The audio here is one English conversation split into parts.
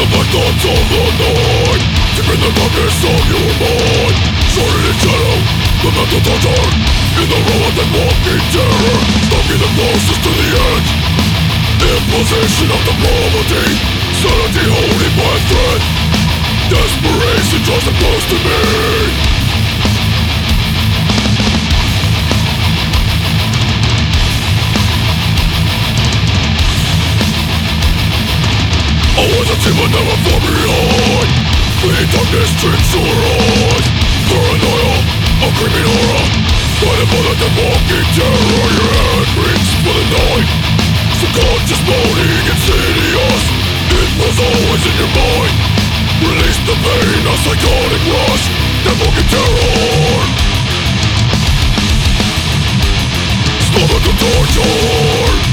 black thoughts of the night, deep in the darkness of your mind. Shrouded in shadow, the mental torture, in the road that walking terror, stalking the closest to the edge. Imposition of the poverty, sanity holding my thread. Desperation draws them close to me. I was a team but never far behind. Fleeting darkness drinks to her eyes. Paranoia, a creeping aura, guided by the dead walking terror. Your head reeks for the night, subconscious moaning insidious. It was always in your mind. Release the pain, a psychotic rush, dead walking terror. Stomach of torture.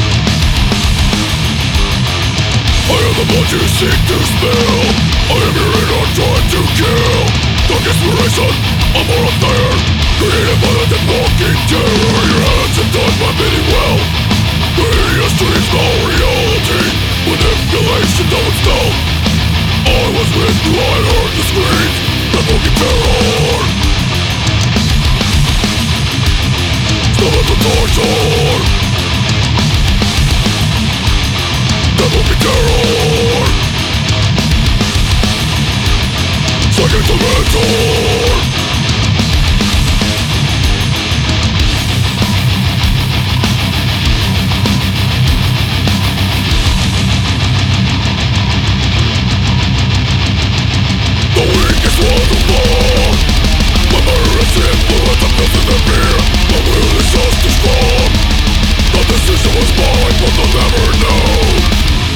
I am the blood you seek to spill. I am your inner trying to kill. Dark inspiration, I'm more up there, created by the dead walking terror. Your hands have done my bidding well. The hideous dreams, no reality. Manipulation, though it's no. I was with you, I heard the screams. Dead walking terror. Stomach of torture. Dead walking terror. Psychic tormentor. The weakest one to fall. My murderous influence, I'm nothing to fear. My will is just as strong. The decision was mine, but they'll never know.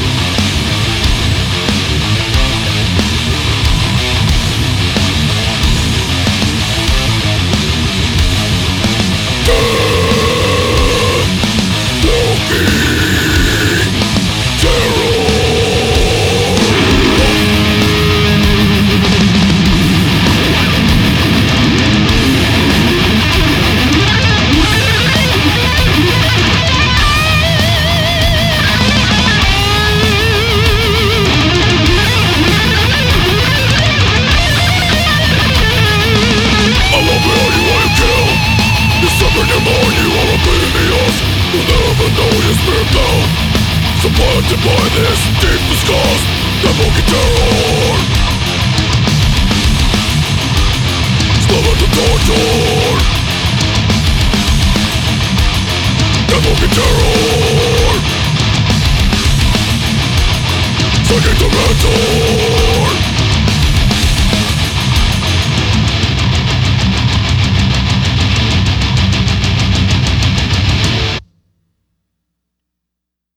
Supplanted by this deep disgust, dead walking terror. Stomach of torture. Dead walking terror. Psychic tormentor.